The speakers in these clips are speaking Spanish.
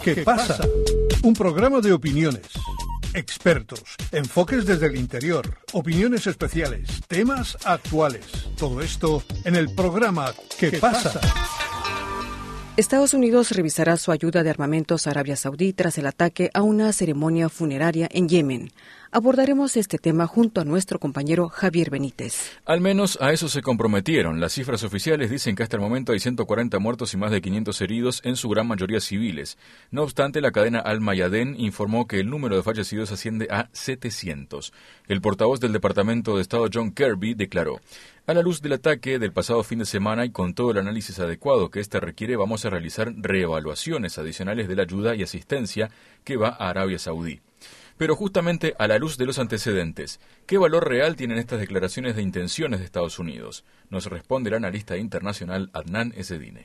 ¿Qué pasa? Un programa de opiniones, expertos, enfoques desde el interior, opiniones especiales, temas actuales. Todo esto en el programa ¿Qué pasa? Estados Unidos revisará su ayuda de armamentos a Arabia Saudí tras el ataque a una ceremonia funeraria en Yemen. Abordaremos este tema junto a nuestro compañero Javier Benítez. Al menos a eso se comprometieron. Las cifras oficiales dicen que hasta el momento hay 140 muertos y más de 500 heridos, en su gran mayoría civiles. No obstante, la cadena Al Mayadeen informó que el número de fallecidos asciende a 700. El portavoz del Departamento de Estado, John Kirby, declaró: a la luz del ataque del pasado fin de semana y con todo el análisis adecuado que éste requiere, vamos a realizar reevaluaciones adicionales de la ayuda y asistencia que va a Arabia Saudí. Pero justamente a la luz de los antecedentes, ¿qué valor real tienen estas declaraciones de intenciones de Estados Unidos? Nos responde el analista internacional Adnan Ezzedine.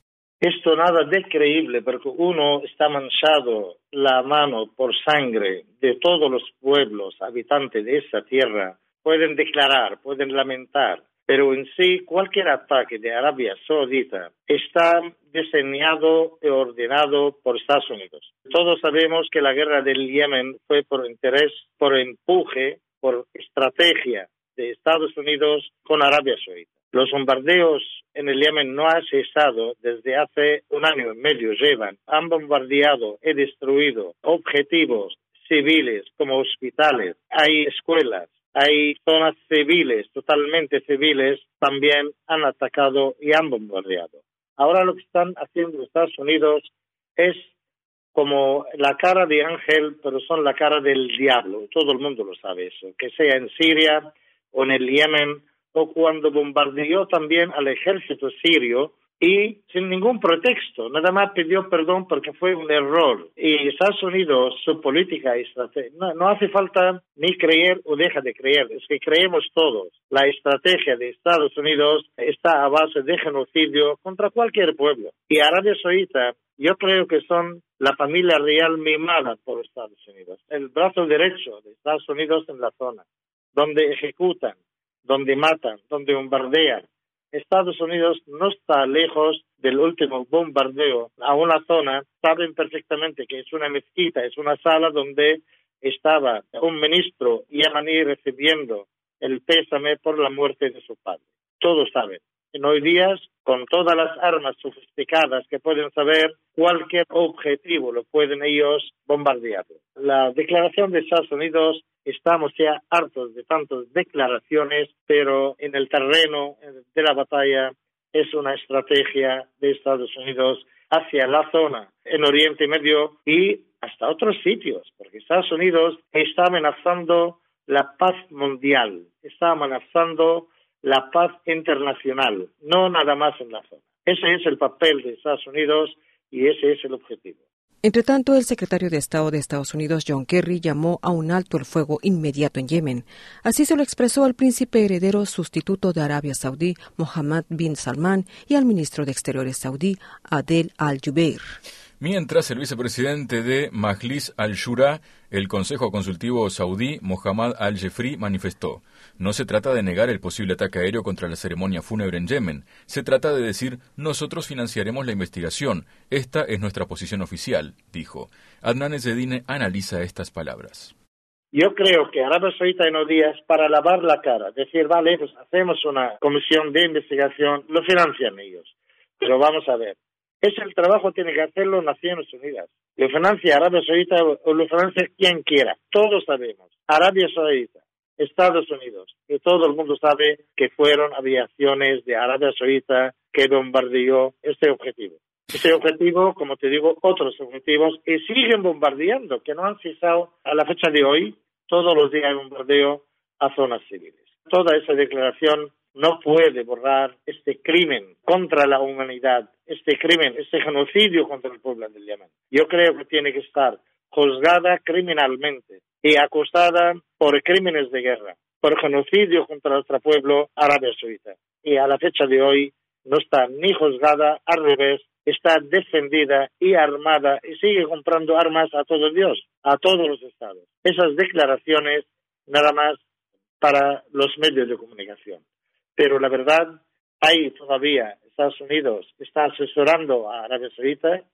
Esto nada de creíble, porque uno está manchado la mano por sangre de todos los pueblos habitantes de esa tierra. Pueden declarar, pueden lamentar, pero en sí cualquier ataque de Arabia Saudita está diseñado y ordenado por Estados Unidos. Todos sabemos que la guerra del Yemen fue por interés, por empuje, por estrategia de Estados Unidos con Arabia Saudita. Los bombardeos en el Yemen no han cesado desde hace un año y medio llevan. Han bombardeado y destruido objetivos civiles como hospitales, hay escuelas. Hay zonas civiles, totalmente civiles, también han atacado y han bombardeado. Ahora lo que están haciendo Estados Unidos es como la cara de ángel, pero son la cara del diablo. Todo el mundo lo sabe eso. Que sea en Siria o en el Yemen, o cuando bombardeó también al ejército sirio, y sin ningún pretexto, nada más pidió perdón porque fue un error. Y Estados Unidos, su política y estrategia, no hace falta ni creer o deja de creer, es que creemos todos. La estrategia de Estados Unidos está a base de genocidio contra cualquier pueblo. Y Arabia Saudita, yo creo que son la familia real mimada por Estados Unidos, el brazo derecho de Estados Unidos en la zona, donde ejecutan, donde matan, donde bombardean. Estados Unidos no está lejos del último bombardeo a una zona. Saben perfectamente que es una mezquita, es una sala donde estaba un ministro yemaní recibiendo el pésame por la muerte de su padre. Todos saben. En hoy días, con todas las armas sofisticadas que pueden saber, cualquier objetivo lo pueden ellos bombardear. La declaración de Estados Unidos, estamos ya hartos de tantas declaraciones, pero en el terreno de la batalla es una estrategia de Estados Unidos hacia la zona, en Oriente Medio y hasta otros sitios, porque Estados Unidos está amenazando la paz mundial, está amenazando la paz internacional, no nada más en la zona. Ese es el papel de Estados Unidos y ese es el objetivo. Entre tanto, el secretario de Estado de Estados Unidos, John Kerry, llamó a un alto el fuego inmediato en Yemen. Así se lo expresó al príncipe heredero sustituto de Arabia Saudí, Mohammed bin Salman, y al ministro de Exteriores saudí, Adel al-Jubeir. Mientras, el vicepresidente de Majlis al-Shura, el Consejo Consultivo Saudí, Mohammad al-Jefri, manifestó: no se trata de negar el posible ataque aéreo contra la ceremonia fúnebre en Yemen. Se trata de decir, nosotros financiaremos la investigación. Esta es nuestra posición oficial, dijo. Adnan Ezzedine analiza estas palabras. Yo creo que Arabia Saudita en unos días, para lavar la cara, decir, vale, pues hacemos una comisión de investigación, lo financian ellos. Pero vamos a ver. Ese el trabajo tiene que hacerlo Naciones Unidas. Lo financia Arabia Saudita o lo financia quien quiera. Todos sabemos. Arabia Saudita, Estados Unidos, y todo el mundo sabe que fueron aviaciones de Arabia Saudita que bombardeó este objetivo. Este objetivo, como te digo, otros objetivos, y siguen bombardeando, que no han cesado a la fecha de hoy. Todos los días hay bombardeo a zonas civiles. Toda esa declaración no puede borrar este crimen contra la humanidad, este crimen, este genocidio contra el pueblo del Yemen. Yo creo que tiene que estar juzgada criminalmente y acusada por crímenes de guerra, por genocidio contra nuestro pueblo Arabia Saudita. Y a la fecha de hoy no está ni juzgada, al revés, está defendida y armada y sigue comprando armas a todo Dios, a todos los estados. Esas declaraciones nada más para los medios de comunicación. Pero la verdad, hay todavía, Estados Unidos está asesorando a Arabia Saudita,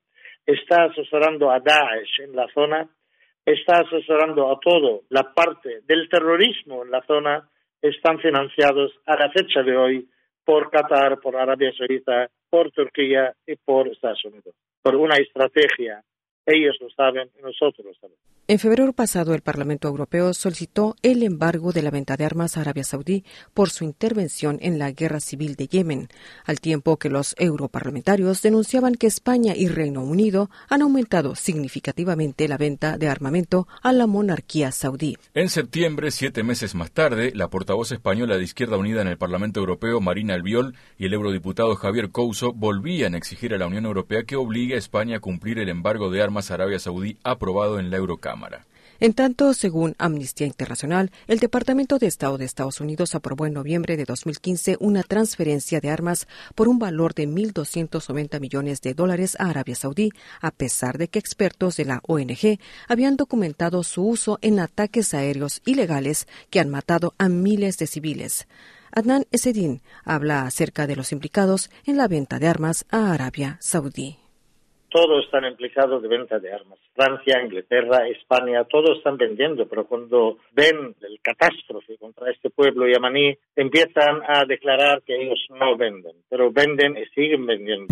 está asesorando a Daesh en la zona, está asesorando a toda la parte del terrorismo en la zona, están financiados a la fecha de hoy por Qatar, por Arabia Saudita, por Turquía y por Estados Unidos. Por una estrategia, ellos lo saben y nosotros lo sabemos. En febrero pasado, el Parlamento Europeo solicitó el embargo de la venta de armas a Arabia Saudí por su intervención en la guerra civil de Yemen, al tiempo que los europarlamentarios denunciaban que España y Reino Unido han aumentado significativamente la venta de armamento a la monarquía saudí. En septiembre, 7 meses más tarde, la portavoz española de Izquierda Unida en el Parlamento Europeo, Marina Albiol, y el eurodiputado Javier Couso volvían a exigir a la Unión Europea que obligue a España a cumplir el embargo de armas a Arabia Saudí aprobado en la Eurocámara. En tanto, según Amnistía Internacional, el Departamento de Estado de Estados Unidos aprobó en noviembre de 2015 una transferencia de armas por un valor de $1.290 millones a Arabia Saudí, a pesar de que expertos de la ONG habían documentado su uso en ataques aéreos ilegales que han matado a miles de civiles. Adnan Esedin habla acerca de los implicados en la venta de armas a Arabia Saudí. Todos están implicados de venta de armas. Francia, Inglaterra, España, todos están vendiendo, pero cuando ven el catástrofe contra este pueblo yamaní, empiezan a declarar que ellos no venden, pero venden y siguen vendiendo.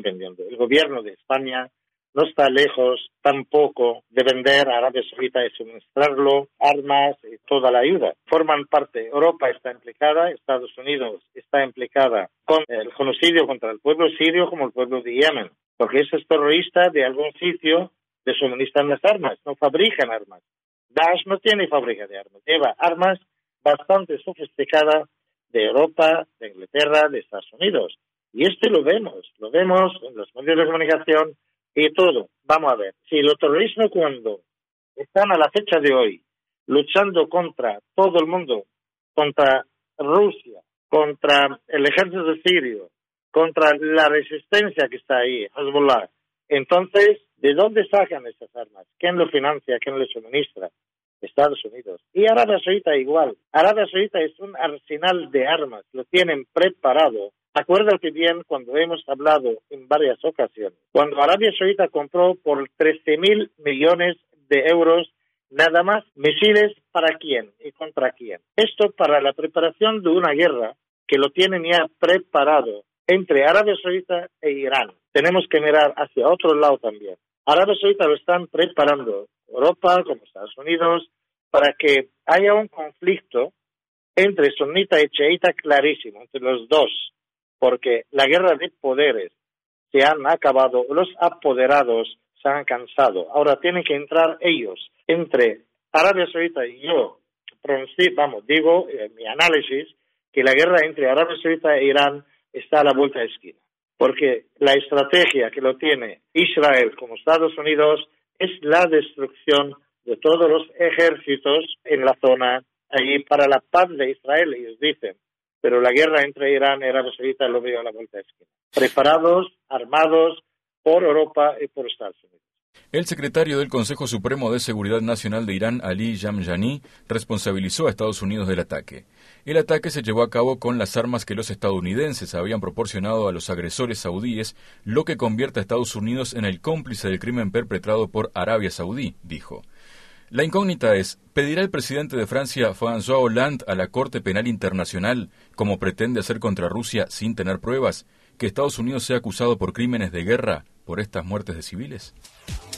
El gobierno de España no está lejos tampoco de vender a Arabia Saudita y suministrarlo armas y toda la ayuda. Forman parte, Europa está implicada, Estados Unidos está implicada con el genocidio contra el pueblo sirio como el pueblo de Yemen, porque esos terroristas de algún sitio le suministran las armas, no fabrican armas. Daesh no tiene fábrica de armas, lleva armas bastante sofisticadas de Europa, de Inglaterra, de Estados Unidos. Y esto lo vemos en los medios de comunicación y todo. Vamos a ver, si los terroristas cuando están a la fecha de hoy luchando contra todo el mundo, contra Rusia, contra el ejército sirio, contra la resistencia que está ahí, Hezbollah. Entonces, ¿de dónde sacan esas armas? ¿Quién lo financia? ¿Quién lo suministra? Estados Unidos. Y Arabia Saudita igual. Arabia Saudita es un arsenal de armas, lo tienen preparado. Acuérdate bien cuando hemos hablado en varias ocasiones, cuando Arabia Saudita compró por 13.000 millones de euros nada más misiles, ¿para quién y contra quién? Esto para la preparación de una guerra que lo tienen ya preparado entre Arabia Saudita e Irán. Tenemos que mirar hacia otro lado también. Arabia Saudita lo están preparando, Europa como Estados Unidos, para que haya un conflicto entre sunita y chiita clarísimo, entre los dos, porque la guerra de poderes se han acabado, los apoderados se han cansado. Ahora tienen que entrar ellos, entre Arabia Saudita y yo, digo en mi análisis, que la guerra entre Arabia Saudita e Irán está a la vuelta de esquina, porque la estrategia que lo tiene Israel como Estados Unidos es la destrucción de todos los ejércitos en la zona allí para la paz de Israel, ellos dicen, pero la guerra entre Irán y Arabia Saudita lo veo a la vuelta de esquina. Preparados, armados por Europa y por Estados Unidos. El secretario del Consejo Supremo de Seguridad Nacional de Irán, Ali Jamjani, responsabilizó a Estados Unidos del ataque. El ataque se llevó a cabo con las armas que los estadounidenses habían proporcionado a los agresores saudíes, lo que convierte a Estados Unidos en el cómplice del crimen perpetrado por Arabia Saudí, dijo. La incógnita es, ¿pedirá el presidente de Francia, François Hollande, a la Corte Penal Internacional, como pretende hacer contra Rusia sin tener pruebas, que Estados Unidos sea acusado por crímenes de guerra por estas muertes de civiles?